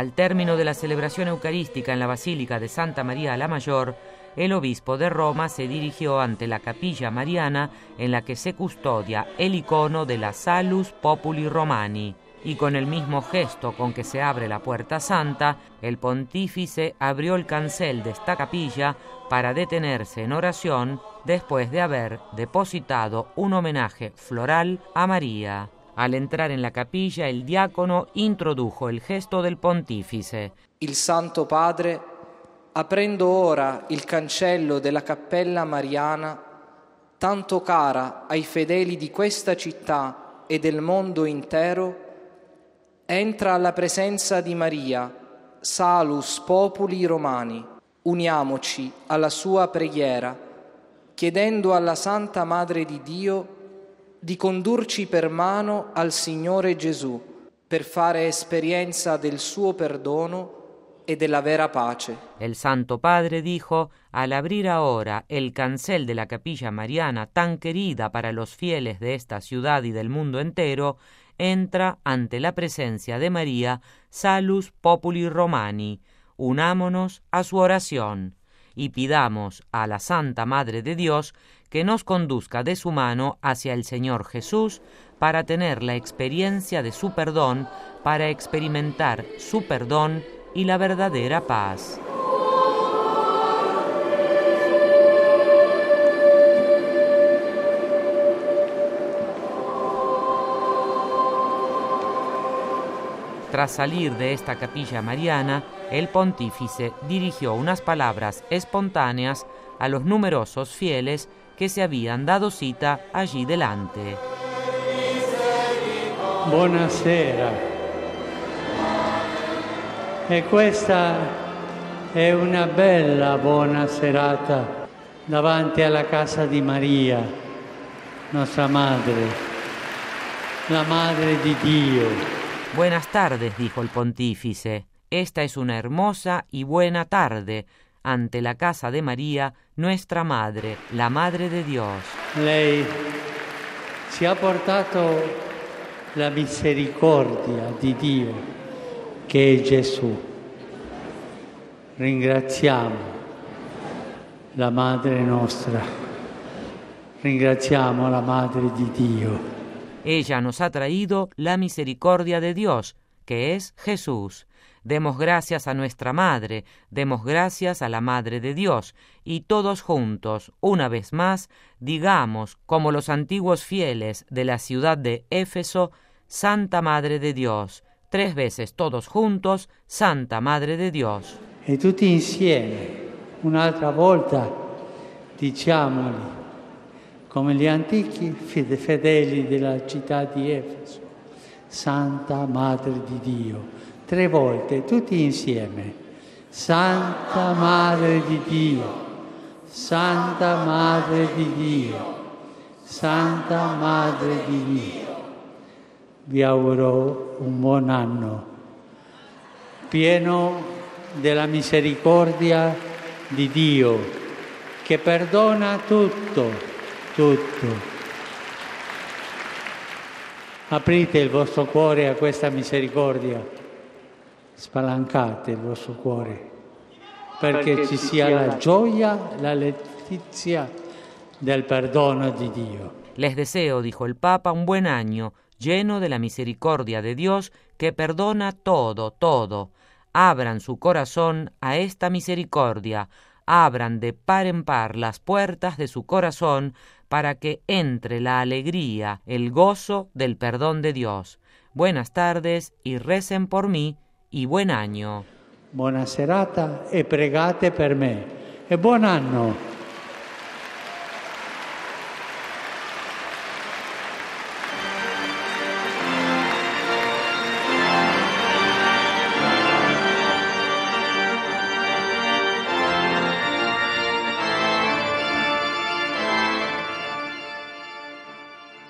Al término de la celebración eucarística en la Basílica de Santa María la Mayor, el obispo de Roma se dirigió ante la capilla mariana en la que se custodia el icono de la Salus Populi Romani, y con el mismo gesto con que se abre la puerta santa, el pontífice abrió el cancel de esta capilla para detenerse en oración después de haber depositado un homenaje floral a María. Al entrar en la capilla, el diácono introdujo el gesto del pontífice. Il Santo Padre, aprendo ora il cancello della cappella mariana, tanto cara ai fedeli di questa città e del mondo intero, entra alla presenza di Maria, Salus Populi Romani. Uniamoci alla sua preghiera, chiedendo alla Santa Madre di Dio di condurci per mano al Signore Gesù, per fare esperienza del suo perdono e della vera pace. El Santo Padre dijo, al abrir ahora el cancel de la capilla mariana tan querida para los fieles de esta ciudad y del mundo entero, entra ante la presencia de María, Salus Populi Romani. Unámonos a su oración y pidamos a la Santa Madre de Dios que nos conduzca de su mano hacia el Señor Jesús para tener la experiencia de su perdón, para experimentar su perdón y la verdadera paz. Tras salir de esta capilla mariana, el pontífice dirigió unas palabras espontáneas a los numerosos fieles que se habían dado cita allí delante. Buonasera. E questa è una bella buona serata davanti alla casa di Maria, nostra madre, la Madre di Dio. Buenas tardes, dijo el pontífice. Esta es una hermosa y buena tarde ante la casa de María, nuestra Madre, la Madre de Dios. Lei ci ha portato la misericordia di Dio, che è Gesù. Ringraziamo la Madre nostra, ringraziamo la Madre di Dio. Ella nos ha traído la misericordia de Dios, que es Jesús. Demos gracias a nuestra Madre, demos gracias a la Madre de Dios, y todos juntos, una vez más, digamos, como los antiguos fieles de la ciudad de Éfeso, Santa Madre de Dios. 3 veces todos juntos, Santa Madre de Dios. E tutti insieme, un'altra volta, diciamoli, come gli antichi fedeli della città di Efeso, Santa Madre di Dio. 3 volte, tutti insieme. Santa Madre di Dio, Santa Madre di Dio, Santa Madre di Dio. Vi auguro un buon anno, pieno della misericordia di Dio, che perdona tutto. Aprite il vostro cuore a questa misericordia, spalancate il vostro cuore, perché ci sia la gioia, la letizia del perdono di Dio. Les deseo, dijo el Papa, un buen año, lleno de la misericordia de Dios que perdona todo, todo. Abran su corazón a esta misericordia, abran de par en par las puertas de su corazón para que entre la alegría, el gozo del perdón de Dios. Buenas tardes y recen por mí y buen año. Buona serata e pregate per me. E buon anno.